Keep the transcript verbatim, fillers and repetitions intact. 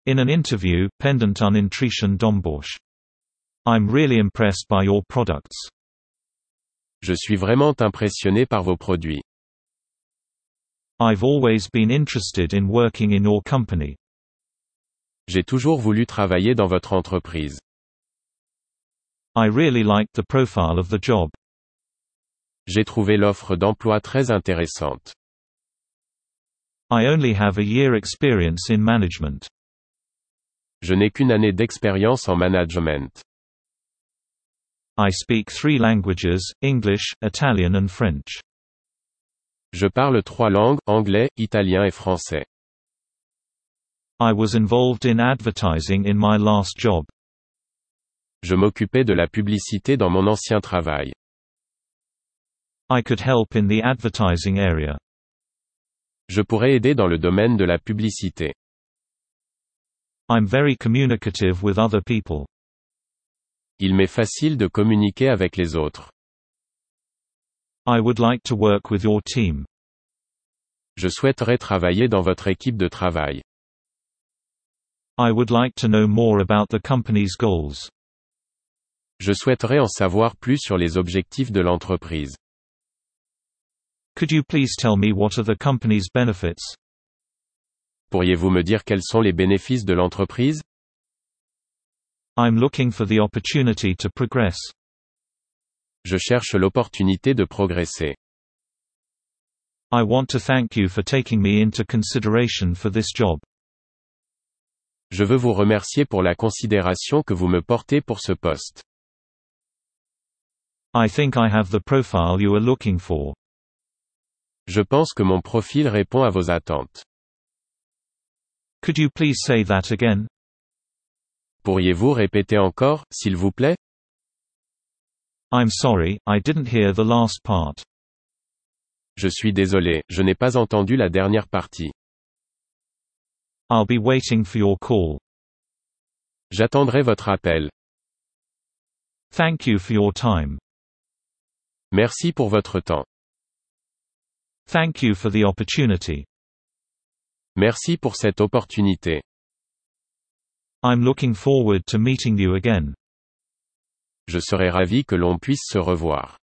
In an interview, pendant unintreschen d'embauche. I'm really impressed by your products. Je suis vraiment impressionné par vos produits. I've always been interested in working in your company. J'ai toujours voulu travailler dans votre entreprise. I really liked the profile of the job. J'ai trouvé l'offre d'emploi très intéressante. I only have a year experience in management. Je n'ai qu'une année d'expérience en management. I speak three languages, English, Italian and French. Je parle trois langues, anglais, italien et français. I was involved in advertising in my last job. Je m'occupais de la publicité dans mon ancien travail. I could help in the advertising area. Je pourrais aider dans le domaine de la publicité. I'm very communicative with other people. Il m'est facile de communiquer avec les autres. I would like to work with your team. Je souhaiterais travailler dans votre équipe de travail. I would like to know more about the company's goals. Je souhaiterais en savoir plus sur les objectifs de l'entreprise. Could you please tell me what are the company's benefits? Pourriez-vous me dire quels sont les bénéfices de l'entreprise? I'm looking for the opportunity to progress. Je cherche l'opportunité de progresser. I want to thank you for taking me into consideration for this job. Je veux vous remercier pour la considération que vous me portez pour ce poste. I think I have the profile you are looking for. Je pense que mon profil répond à vos attentes. Could you please say that again? Pourriez-vous répéter encore, s'il vous plaît? I'm sorry, I didn't hear the last part. Je suis désolé, je n'ai pas entendu la dernière partie. I'll be waiting for your call. J'attendrai votre appel. Thank you for your time. Merci pour votre temps. Thank you for the opportunity. Merci pour cette opportunité. I'm looking forward to meeting you again. Je serai ravi que l'on puisse se revoir.